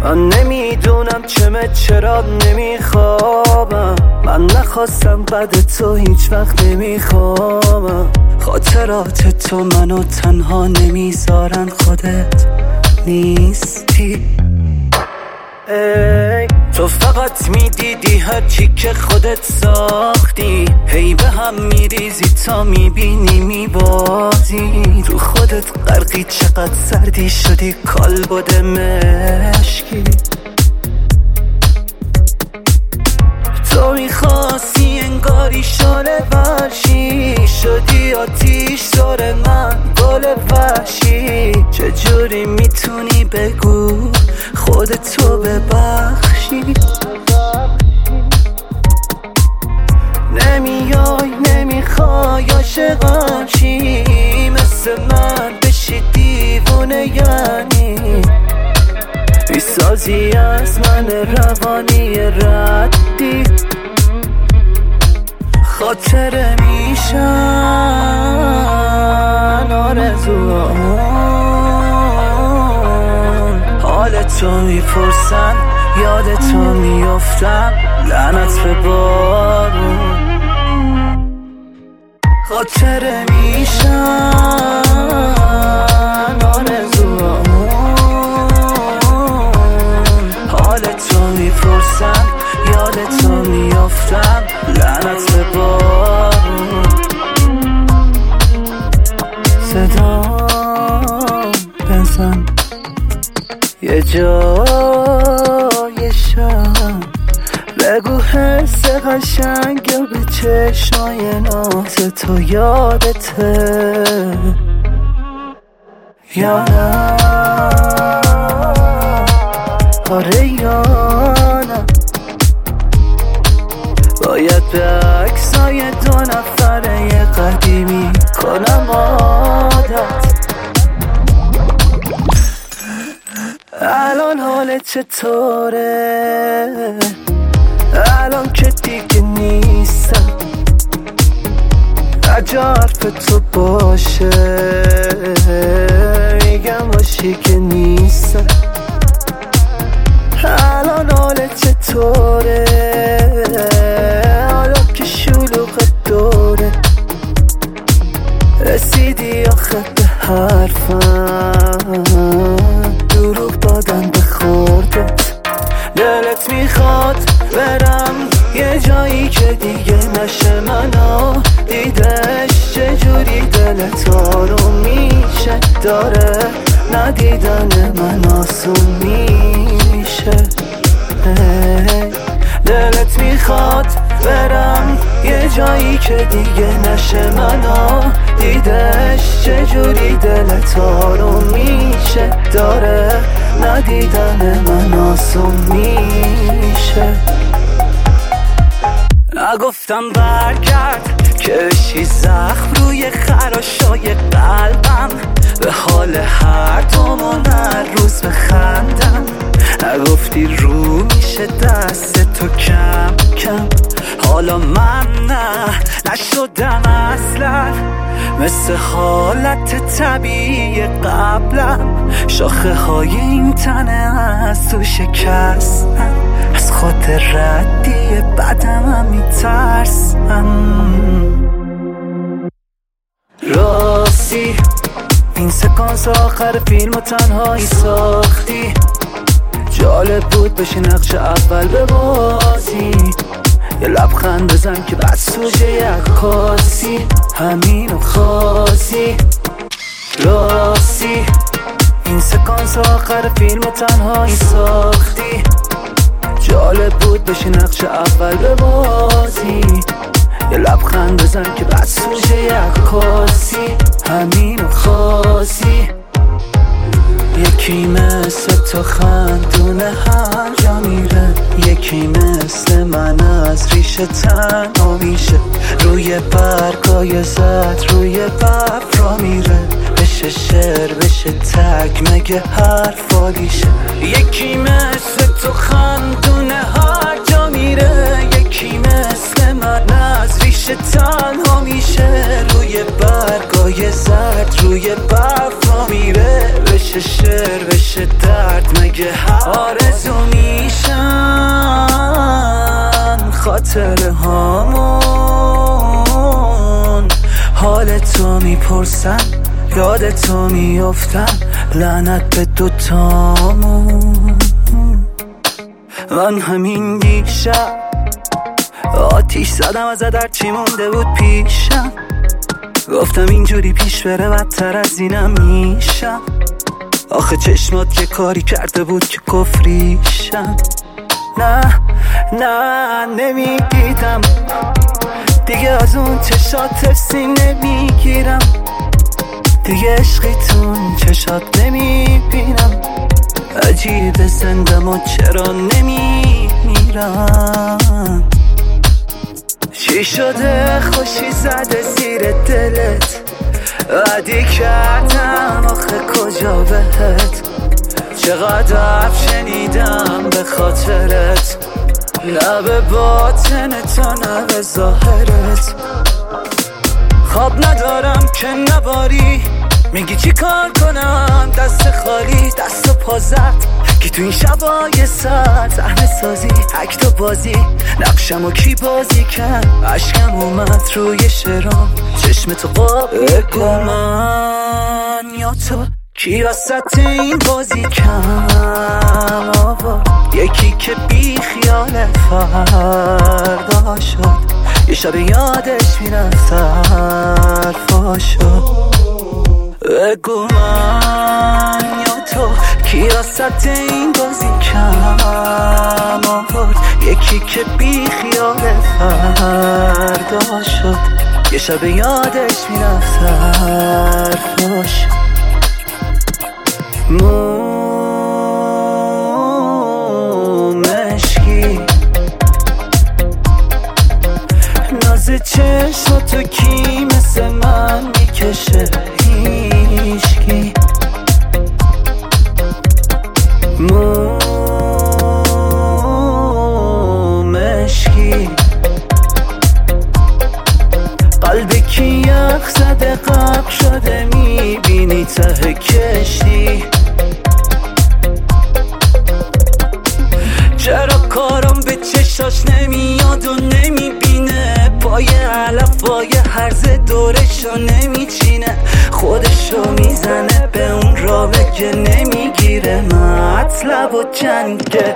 من نمیدونم چرا نمیخوابم. من نخواستم بعد تو هیچ وقت نمیخوابم. خاطرات تو منو تنها نمیذارن، خودت نیستی. ای تو فقط میدیدی هرچی که خودت ساختی، هی به هم میریزی تا میبینی میبازی. رو خودت غرقی، چقدر سردی شدی کالبد مشکی. تو میخواستی انگاری شاله ورشی، شدی آتیش داره من گل وحشی. چجوری میتونی بگو خودتو ببخشی؟ نمیای نمیخوای عاشقم چی؟ مثل من بشی دیوونه یعنی؟ میسازی از من روانی ردی، خاطره میشن آرزوان. حال تو میپرسن، یاد تو میافتم، لعنت به بارون. خاطره میشن آرزوان. حال تو میپرسن، یاد تو میافتم، لعنت به بارون. صدا بزن یه جای شب، بگو حس قشنگ به چشمای ناز تو یادته یا نه؟ آره یا نه؟ باید به عکسای دو نفره قدیمی کنم عادت. الان حالت چطوره؟ الان که دیگه نیستم، اگه حرف تو باشه میگم باشی که نیستم. الان حالت چطوره؟ حالا که شلوغت دوره، رسیدی آخه به حرفم، دروغ دادن به خوردت. دلت میخواد برم یه جایی که دیگه نشه منو دیدش، چجوری دلت آروم میشه؟ داره ندیدن من آسون میشه. دلت میخواد برم یه جایی که دیگه نشه منو دیدش، چجوری دلت آروم میشه؟ داره ندیدن من آسون میشه. نگفتم برگرد که بشی زخم روی خراشای قلبم، به حال هر دومون هر روز بخندم. نگفتی رو میشه دست تو کم کم، حالا من نشدم اصلا مثل حالت طبیعی قبلم. شاخه های این تنه از تو شکستم، از خود ردی بدم میترسم. راستی این سکانس آخر فیلم تنهایی ساختی، جالب بود بشه نقش اول ببازی. یه لبخند بزن که بعد سوژه عکاسی، همینو خواستی. راستی این سکانس آخر فیلم تنهایی ساختی، جالب بود بشه نقش اول ببازی. یه لبخند بزن که بعد سوژه عکاسی، همینو خواستی. یکی مثل تو خندونه هر جا میره، یکی مثل من از ریشه تنها میشه. روی برگای زد روی برف را میره، بشه شعر بشه تک مگه حرفالیشه. یکی مثل تو خندونه هر جا میره، یکی مثل من از ریشه تنها میشه. روی برگای زد روی برف را میره، بشه شعر بشه درد مگه آرزو خاطره هامون. حال تو میپرسم، یاد تو میافتم، لعنت به دوتامون. من همین دیشب آتیش زدم از در چی مونده بود پیشم. گفتم اینجوری پیش بره بدتر از اینم میشم. آخه چشمات که کاری کرده بود که کفریشم. نه نمیدیدم دیگه از اون چشات سینه میگیرم. دیگه عشقی تون چشات نمیبینم. عجیب زندم و چرا نمیمیرم. چی شده خوشی زده زیر دلت؟ عادی کردم آخه کجا بهت؟ چقدر شنیدم به خاطرت، نه به باطن تو نه به ظاهرت. خواب ندارم که نباری، میگی چی کار کنم دست خالی دست و پا زد. کی تو این شبای سر صحنه سازی اکت و بازی، نقشمو کی بازی کرد؟ عشقم اومد روی شرام چشم تو بگو من یا تو کی وسط این بازی کم آورد؟ یکی که بی خیال فردا شد، یه شب یادش میرفت حرفاشو. بگو من یا تو کی وسط این بازی کم آورد؟ یکی که بی خیال فردا شد، یه شب یادش میرفت حرفاشو. مشکی ناز چشماتو کی مثل من میکشه؟ هیچکی. مشکی قلبی کی یخ زده غرق شده، میبینی ته کشتی. چرا کارم به چشاش نمیاد و نمیبینه؟ پای علفای هرز دورشو نمیچینه، خودشو میزنه به اون رابه که نمیگیره مطلب و جنگه.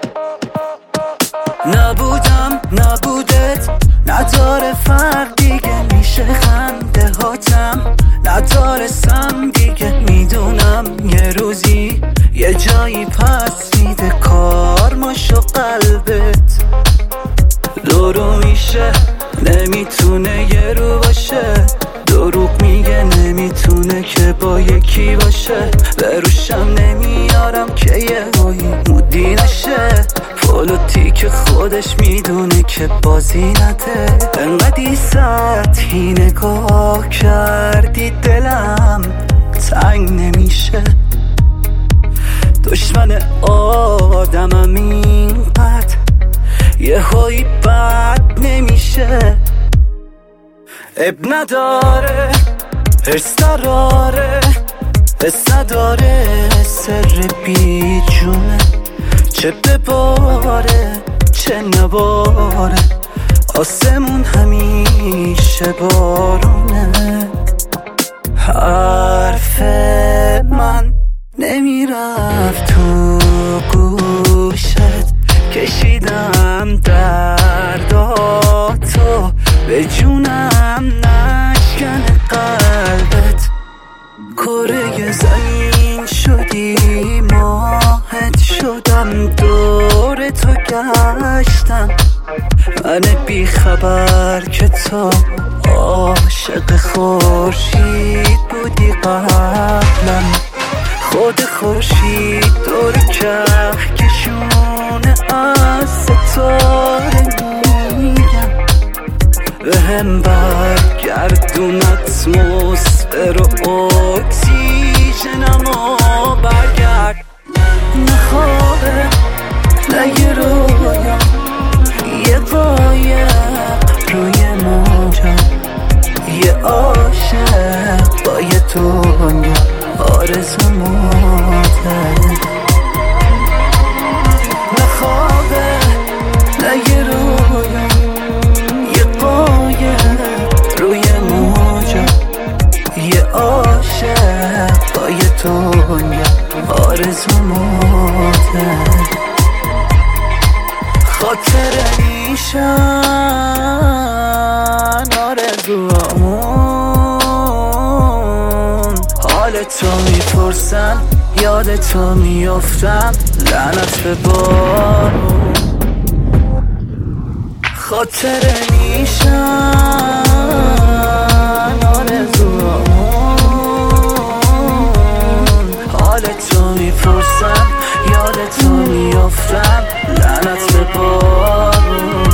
نبودم نبودت نداره فرق دیگه، میشه خنده هاتم ندارستم دیگه. میدونم یه روزی یه جایی پس میده کارماشو قلبت. دورو میشه نمیتونه یه رو باشه، دروغ میگه نمیتونه که با یکی باشه. به روشم نمیارم که یه هایی مودی نشه. پولوتی که خودش میدونه که بازی نده. انقدی سطحی نگاه کردی دلم تنگ نمیشه. دشمن آدمم اینقدر یه هایی بد نمیشه. اب نداره حرص نداره حس نداره، سر بی جونه. چه بباره چه نباره، آسمون همیشه بارونه. حرف من نمیرفت تو گوشت، کشیدم درداتو به جونم نشکن قلبت. کره زمین شدی ماهت شدم، دور تو گشتم. من بی خبر که تو عاشق خورشید بودی قبلم. خود خورشید دور کهکشون از ستاره میگم. به هم برگردون اتمسفر و اکسیژنمو برگرد. نه خوابه نه یه رویا، یه قایق روی موجا، یه عاشق با یه دنیا آرزو موته. نه خوابه نه یه رویا، آرزو مرده. خاطر نیشن آرزوامون، حال تو میپرسن یاد تو میافتم، لعنت به بارون. خاطر نیشن آرزوامون، حال تو میپرسم یاد تو میافتم، لعنت به بارون.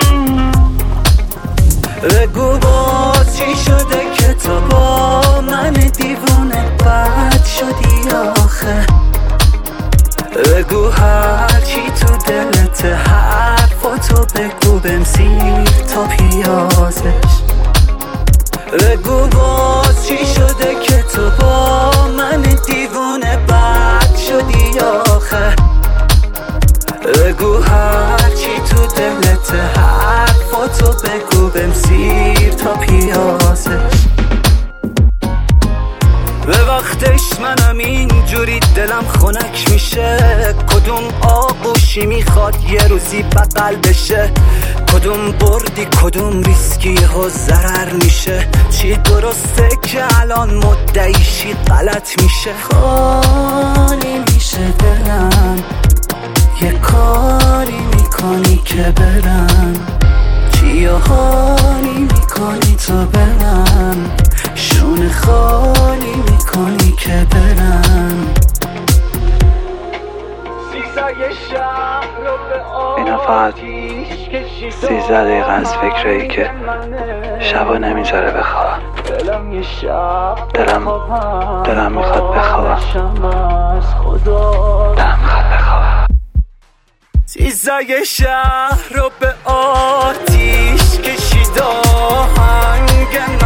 بگو باز چی شده که تو با من دیوونه بد شدی آخه. بگو هرچی تو دلت حرفاتو بگو بمسیر تا پیازش. بگو باز چی شده که تو با من دیوونه بد شدی آخه. بگو هرچی تو دلت حرفاتو بگو بمسیر تا پیازش. به وقتش منم اینجوری دلم خنک میشه، کدوم آغوشی میخواد یه روزی بغل بشه، کدوم بردی کدوم ریسکی ها ضرر میشه، چی درسته که الان مدعیشی غلط میشه. خالی میشه دلم، یه کاری میکنی که برم، چی حالی میکنی تو برم، شونه خالی میکنی که برم. اینا فقط 13 دقیقه از فکرایی که شبا نمیذاره بخوابم. دلم میخواد بخوابم. 13 شهر رو به آتیش کشید، آهنگ